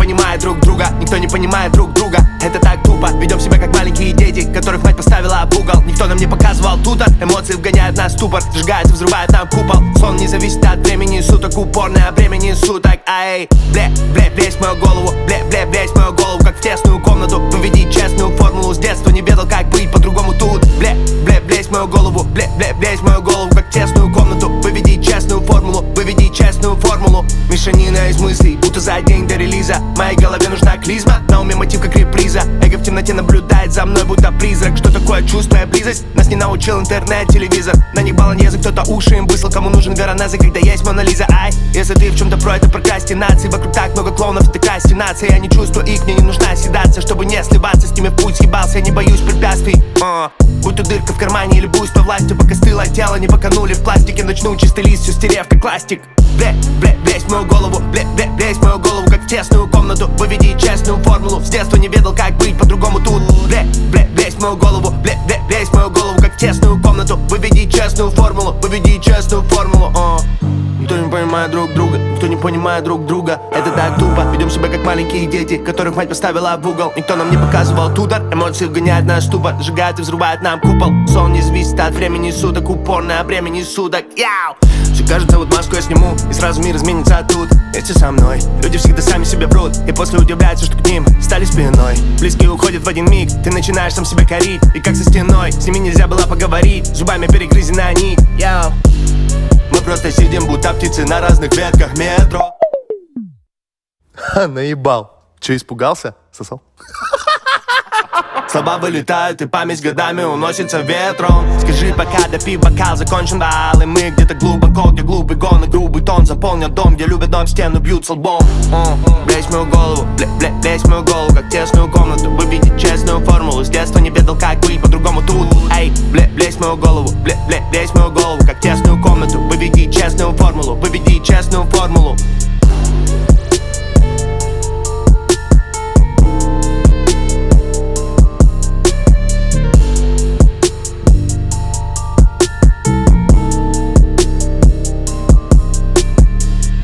понимает друг друга, никто не понимает друг друга. Это так тупо, ведем себя как маленькие дети, которых мать поставила в угол. Никто нам не показывал тутор, эмоции вгоняют нас в ступор, сжигают и взрывают нам купол. Сон не зависит от времени суток, упорное времени суток. Ай, бля, влезь в мою голову, бля, влезь в мою голову, как в тесную комнату. Выведи честную формулу, с детства не ведал, как быть по-другому тут. Бля, влезь в мою голову, бля, влезь в мою голову, как в тесную комнату. Выведи честную формулу, выведи честную формулу. Мешанина из мыслей, будто за день до релиза. Моей голове нужна клизма, на уме мотив как реприза. Эго в темноте наблюдает за мной, будто призрак. Что такое чувство и близость? Нас не научил интернет, телевизор. На них баланезы, кто-то уши им высыл. Кому нужен Веронеза, когда есть Мона Лиза? Ай, если ты в чем-то про это прокрастинации. Вокруг так много клоунов, это кастинация. Я не чувствую их, мне не нужна седация. Чтобы не сливаться с ними в путь съебался. Я не боюсь препятствий, будь то дырка в кармане или буйство по властью. Пока стыло тело, не поканули в пластике. Начну чистый лист, все стерев как пластик. Влезь в мою голову, влезь в мою голову, как в тесную комнату. Выведи честную формулу, с детства не ведал, как быть по-другому тут. Влезь в мою голову, влезь в мою голову, как в тесную комнату. Выведи честную формулу, выведи честную формулу. Никто не понимает друг друга, никто не понимает друг друга. Это так тупо, ведем себя как маленькие дети, которых мать поставила в угол. Никто нам не показывал тутор, эмоции вгоняют нас в ступор, сжигают и взрывают нам купол. Сон не зависит от времени суток, упорное времени суток. Яу! Все кажется, вот маску я сниму, и сразу мир изменится тут. Вместе со мной, люди всегда сами себя врут, и после удивляются, что к ним стали спиной. Близкие уходят в один миг, ты начинаешь сам себя корить. И как со стеной, с ними нельзя было поговорить, зубами перегрызена нить. Яу! Мы просто сидим, будто птицы на разных ветках метро. Наебал. Че, испугался? Сосал? Слова вылетают, и память годами уносится ветром. Скажи, пока допив бокал, закончен бал. И мы где-то глубоко, где глупый гон и грубый тон заполнят дом, где любят дом, стену бьют с лбом. Влезь в мою голову, влезь в мою голову, как в тесную комнату. Выведи честную формулу, с детства не ведал, как быть по-другому тут. Эй, влезь в мою голову, влезь в мою голову, как в тесную комнату. Выведи честную формулу, выведи честную формулу.